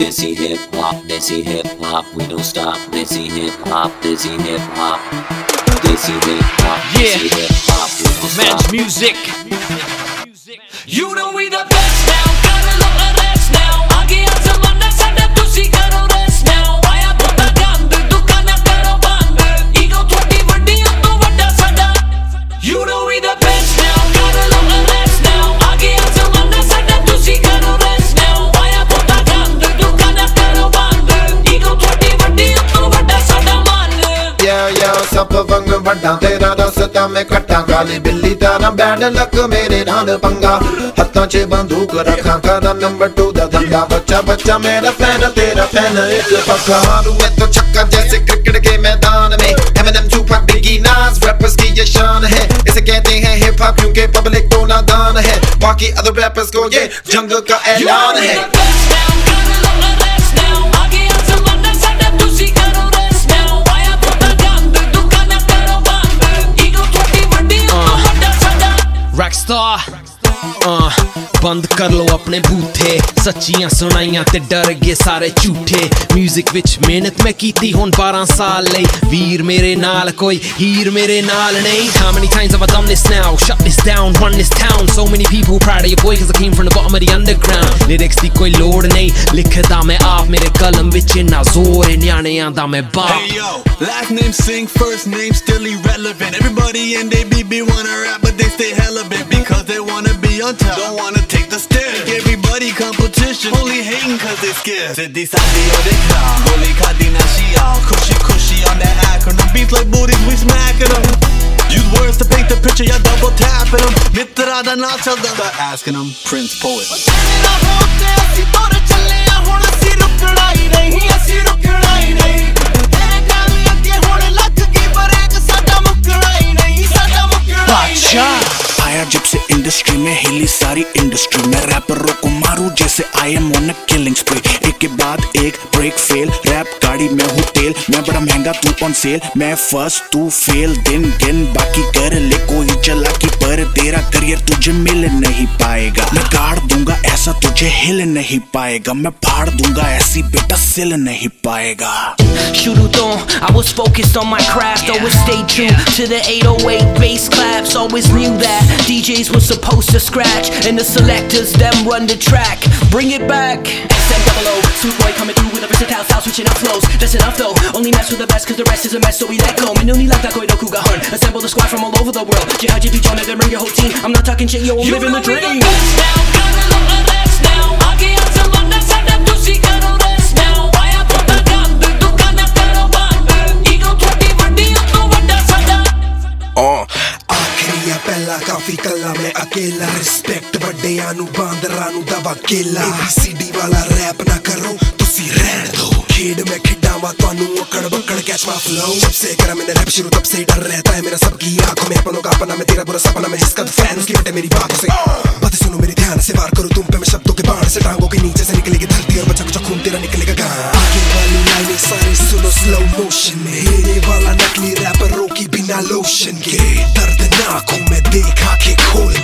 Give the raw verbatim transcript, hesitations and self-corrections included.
Desi hip hop, desi hip hop, we don't stop. Desi hip hop, desi hip hop, desi hip hop, desi hip hop, we don't stop. Man's music. You know we the best now, gotta love the rest now. Aage aa zamana sada tusi karo rest now. Aaya pota gand, dukana karo band. Ego thodi vaddiyan to vadda sada. You know we the best now, gotta love the rest now. Aage aa zamana sada tusi karo rest now. Aaya pota gand, dukana karo band. Ego thodi vaddiyan to vadda sada man. Yeah yeah sab vang vadda tera rasta mein katta kali billi tarah bad luck mere naal panga. हाथों च बंदूक रखा करा number two दा धंधा बच्चा बच्चा मेरा फैन तेरा फैन एक पक्का मारू मैं तो छक्का जैसे क्रिकेट के मैदान में एमिनेम टूपैक बिगी नाज रैपर्स की ये शान है इसे कहते हैं हिप हॉप क्योंकि पब्लिक तो नादान है बाकी अदर रैपर्स को ये जंग का ऐलान है Rockstar Uh, बंद कर लो अपने बूथे सच्चियां सुनाइयां ते डर गए सारे झूठे म्यूजिक विच मेहनत मैं कीती हुन बारह साल लई वीर मेरे नाल कोई हीर मेरे नाल नहीं. How many times have I done this now? Shut this down, run this town. So many people proud of your boy cause I came from the bottom of the underground. Lyrics दी कोई लोड़ नहीं लिखदा मैं आप मेरे कलम विच इन्ना जोर है न्याणियां दा मैं बाप. Hey yo, last name sing, first name still irrelevant. Everybody in they B B wanna rap but they stay hella bit because they wanna be on top. Don't wanna take the stairs. Make everybody competition. Only hating cause they scared. Siddi Sadi or they clown. Goli khadi na shia. Cushy cushy on that acronym. Beats like booties, we smacking them. Use words to paint the picture, ya double tapping them. Mitra da na chalda. Start asking them. Prince Poet. आया जब से industry में हिली सारी industry में रैपरों को मारू जैसे I am on a killing spray. एक के बाद एक ब्रेक फेल रैप गाड़ी में हूँ तेल मैं बड़ा महंगा तू ऑन सेल मैं फर्स्ट तू फेल दिन दिन बाकी कर ले कोई चला की पर तेरा करियर तुझे मिल नहीं पाएगा. मैं गाड़ दूंगा ऐसा तुझे हिल नहीं पाएगा मैं फाड़ दूंगा ऐसी बेटा सिल नहीं पाएगा. शुरू तो I was focused on my craft always stayed true to the eight oh eight bass claps always knew that D Js were supposed to scratch and the selectors them run the track. Bring it back. S M double O, Sweet Boy coming through with a versatile style switching up flows. That's enough though, only mess with the best cause the rest is a mess so we let go. Minuni like that koi doku ga hun. Assemble the squad from all over the world. Jihad you join then bring your whole team. I'm not talking shit, yo, I'm living the dream. You know we the best now, gotta love the rest now. Aage aa zamana sada tusi karo rest now. Aaya pota gand, dukana karo band. Ego thodi vaddiyan to vadda sada. Oh आखिरी पहला काफी कला मैं अकेला respect वड्डियां नु बांदरां नु दवा केला एबीसीडी वाला रैप ना करो तुसी रहन दो खेड में खिडावा तानू अकड़ बकड़ कैच माय फ्लो. जब से करा मैंने रैप शुरू तब से डर रहता है मेरा सबकी आंखों में अपनों का अपना मैं तेरा बुरा सपना मैं जिसका तू फैन उसकी बेटे मेरी बातों से बातें सुनो मेरी ध्यान से वार करूं तुम पे मैं शब्दों के बाण से टांगों के नीचे से निकलेगी धरती और बचा कुछ खून तेरा निकलेगा गान. आगे वाली लाइनें सारी सुनो स्लो मोशन में ये वाला नकली रैपरों की बिना लोशन के दर्दनाक हूं मैं देखा के खोल